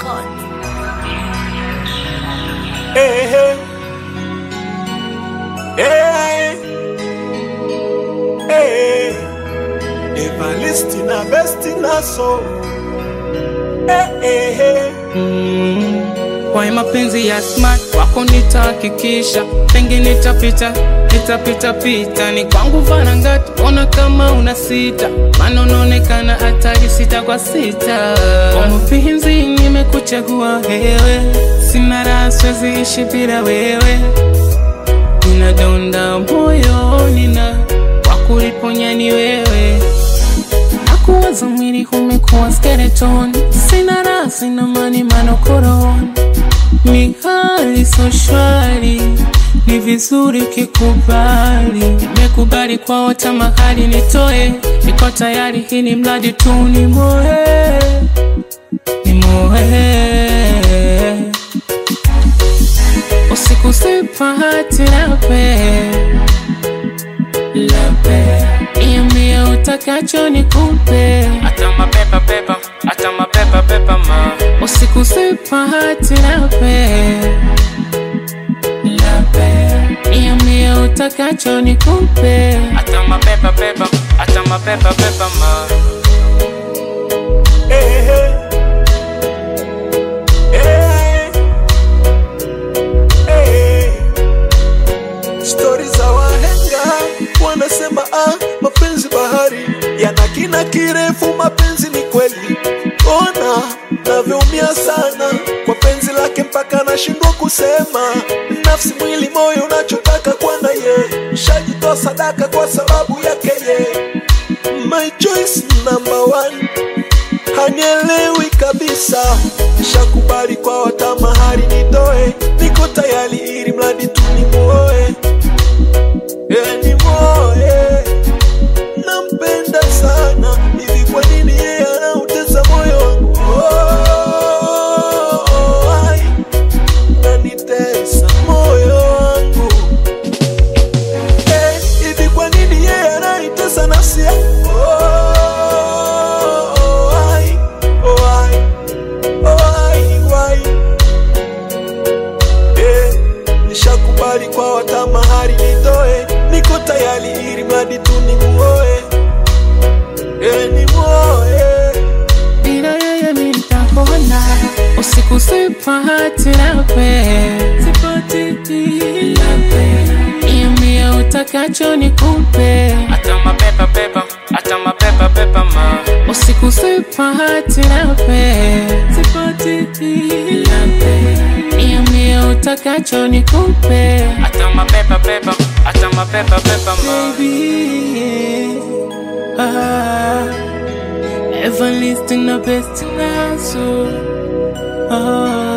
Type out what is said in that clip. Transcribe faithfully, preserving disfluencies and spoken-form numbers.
record. Hey, hey. Hey, hey. Evangelistina Bestina so. Hey, hey, hey. Mm. Kwa mapenzi ya smart wako nitahakikisha, pengine nitapita nitapita pita, ni kwangu varangati, ona kama una sita, maana unaonekana hatari sita kwa sita. Kwa mapenzi nimekuchagua wewe, sina raha siwezi ishi bila wewe, ninadonda moyo nina wakuliponya ni wewe, nakuwaza mwili umekuwa skeleton, sina raha sina mani manokoron, ni hali so shwari, ni vizuri ukikubali, nimekubali kwa wote mahali nitoe, niko tayari hii ni mradi tu ni moe, ni moe. Usiku sipahati lape, lape, niambie utakacho nikupe, Ata mapepa pepa, ata mapepa pepa ma. usiku sipahati lape, lape, niambie utakacho nikupe, Ata mapepa pepa, ata mapepa pepa ma. Hey, hey. Hey, hey. Stories za wahenga wanasema ah, mapenzi bahari yana kina kirefu, mapenzi ni kweli. Ona navyoumia sana kwa penzi lake mpaka nashindwa kusema, nafsi mwili moyo unachotaka kwana ye, shajitoa sadaka kwa sababu yake ye. My choice number one, hanielewi kabisa, shakubali kwa wata mahali nitoe, niko tayari ili mradi tu ni muoe, yeah, ni muoe. Nampenda sana, hivi kwa nini yeye anautesa moyo wangu? Oh, oh, ai, nanitesa moyo wangu. Eh, hivi kwa nini yeye anaitesa nafsi yangu? Oh, oh, ai, oh, ai, oh, ai, wai. Eh, nishakubali kwa wata mahali nitoe, niko tayari ili mradi tu ni muoe, eh, ni muoe. bila yeye mimi nitapona. Usiku sipahati lape, sipati lape, niambie utakacho nikupe, Ata mapepa pepa, ata mapepa pepa ma. usiku sipahati lape, sipati lape, niambie utakacho nikupe, Ata mapepa pepa, ata mapepa pepa ma. baby. Ah, Evangelistina Bestina so. Oh.